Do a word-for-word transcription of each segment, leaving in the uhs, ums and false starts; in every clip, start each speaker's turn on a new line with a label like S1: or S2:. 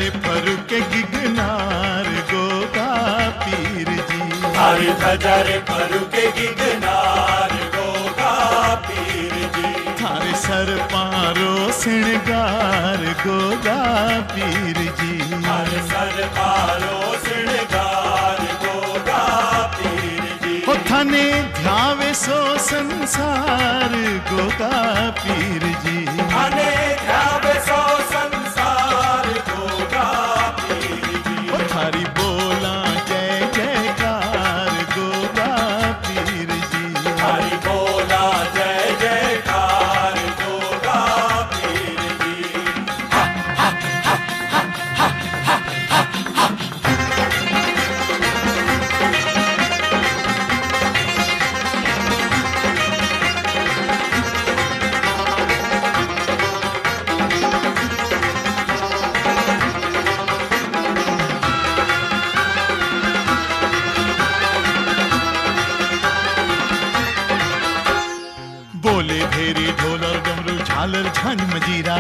S1: धजारे फरूके गिगनार गोगा पीर जी।
S2: थारी धजारे फरूके गिगनार गोगा पीर जी।
S1: थारे सर पारो सिणगार गोगा पीर जी।
S2: थारे सर पारो सिणगार गोगा पीर जी।
S1: हो थाने ध्यावे सो संसार गोगा पीर जी।
S2: थाने ध्यावे सो संसार गोगा पीर जी।
S1: हो थारी बोला जय जयकार गोगा पीर जी।
S2: थारी बोला जय जयकार गोगा पीर जी। हा हा हा हा हा हा हा हा।
S1: बोले भेरी ढोल और डमरू झालर झांझ मजीरा।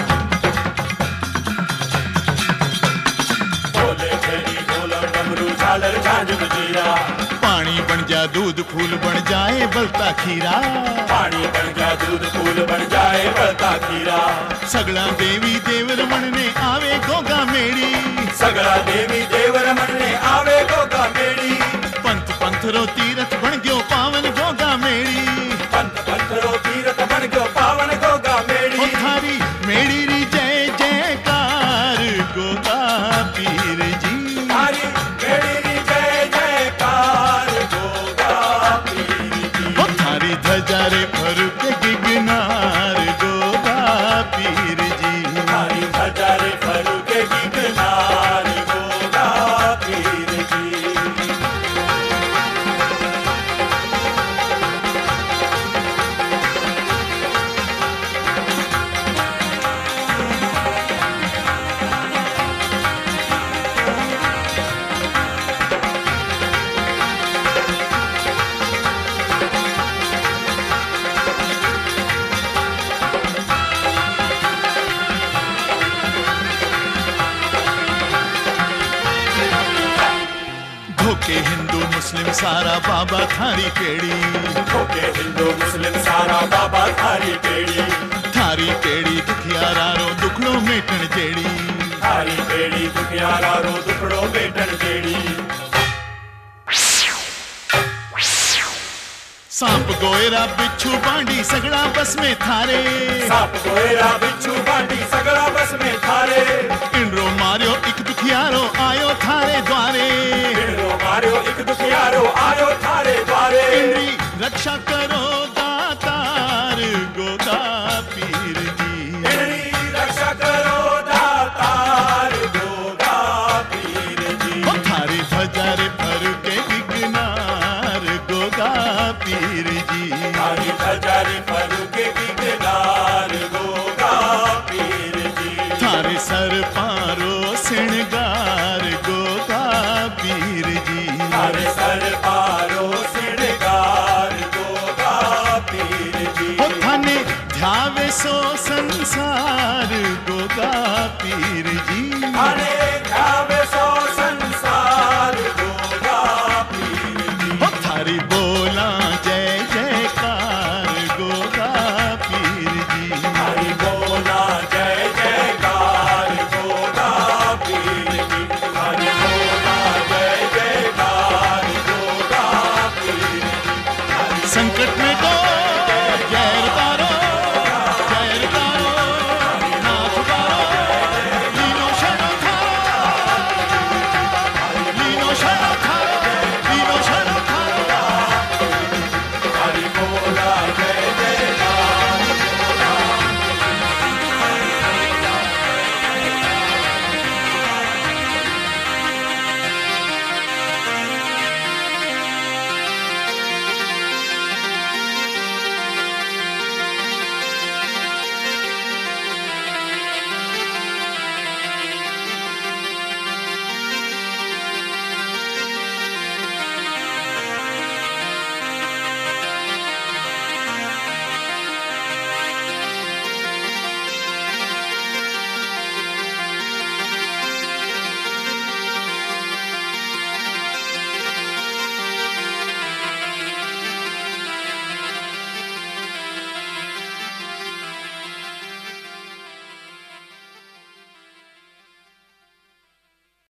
S2: बोले भेरी ढोल और डमरू झालर झांझ मजीरा।
S1: पानी बन जा दूध फूल बन जाए बलता खीरा।
S2: पानी बन जा दूध फूल बन जाए बलता खीरा।
S1: सगला देवी देव रमण ने आवे गोगा मेड़ी।
S2: सगला देवी देव रमण ने आवे गोगा मेड़ी।
S1: पंथ पंथ रो तीरथ बन गयो पावन गोगा मेड़ी।
S2: पंथ पंथ रो तीरथ बन गयो पावन गोगा मेड़ी।
S1: ओ थारी मेड़ी री जय जयकार गोगा पीर जी।
S2: थारी मेड़ी री जय जयकार गोगा पीर जी।
S1: ओ थारी धजारे फरूके गिगनार गोगा पीर जी।
S2: थारी धजारे फरूके गिगनार गोगा पीर जी।
S1: धोके हिंदू मुस्लिम सारा बाबा थारी पेड़ी।
S2: धोके हिंदू मुस्लिम सारा बाबा थारी पेड़ी।
S1: थारी पेड़ी दुखियारा रो दुखड़ो मेटण जेड़ी।
S2: थारी पेड़ी दुखियारा रो दुखड़ो मेटण जेड़ी।
S1: सांप गोएरा बिच्छू बांडी सगड़ा बस में थारे।
S2: सांप गोएरा बिच्छू बांडी सगड़ा बस में थारे।
S1: इंड्रो मारियो एक दुखियारो आयो थारे द्वारे।
S2: इंड्रो मारियो एक दुखियारो आयो थारे द्वारे।
S1: इंद्री रक्षा करो